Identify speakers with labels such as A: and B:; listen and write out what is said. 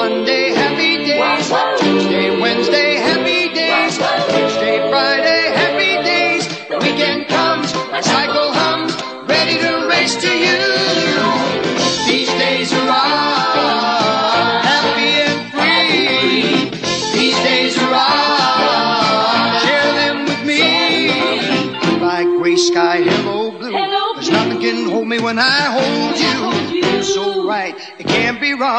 A: Monday, happy days. Tuesday, Wednesday, happy days. Thursday, Friday, happy days. The weekend comes, my cycle hums, ready to race to you. These days are ours, happy and free. These days are ours, share them with me. Like gray sky, hello blue. There's nothing can hold me when I hold you. You're so right, it can't be wrong.